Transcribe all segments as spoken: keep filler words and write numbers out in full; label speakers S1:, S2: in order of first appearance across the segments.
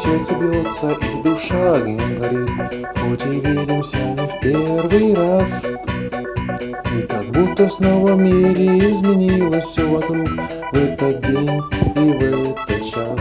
S1: сердце бьется и душа огнем горит, хоть и видимся не в первый раз. И как будто снова в мире изменилось все вокруг в этот день и в этот час.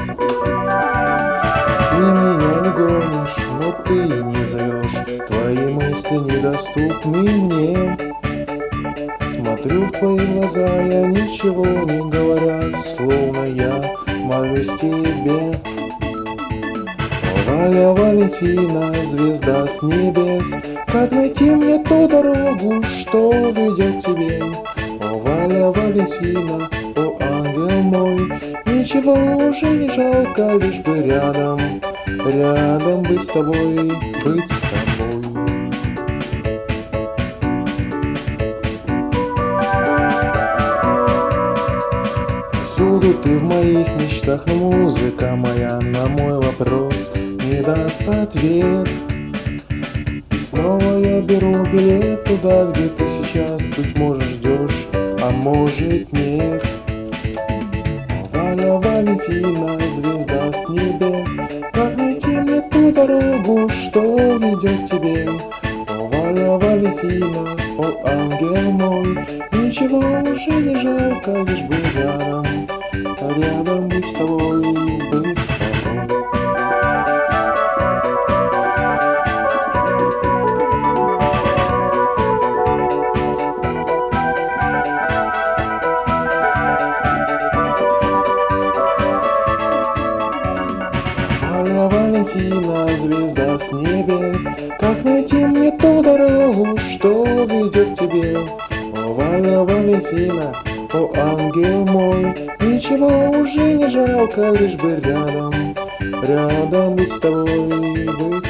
S1: Ты меня не гонишь, но ты не зовешь, твои мысли недоступны мне. Смотрю в твои глаза, я ничего не говоря, словно я молюсь тебе. О, Валя Валентина, звезда с небес, как найти мне ту дорогу, что ведет к тебе? О, Валя Валентина, о, ангел мой, ничего уже не жалко, лишь бы рядом, рядом быть с тобой, быть с тобой. Всюду ты в моих мечтах, но музыка моя на мой вопрос не даст ответ. И снова я беру билет туда, где ты сейчас, быть может, ждешь, а может нет. Валя Валентина, звезда с небес, как найти мне ту дорогу, что ведет к тебе? О, Валя Валентина, о, ангел мой, ничего уже не жалко, лишь бы рядом, рядом быть с тобой, быть с тобой. Валя Валентина, звезда с небес, как найти мне ту дорогу, что ведет к тебе? О, Валя Валентина, о, ангел мой, ничего уже не жалко, лишь бы рядом, рядом быть с тобой, быть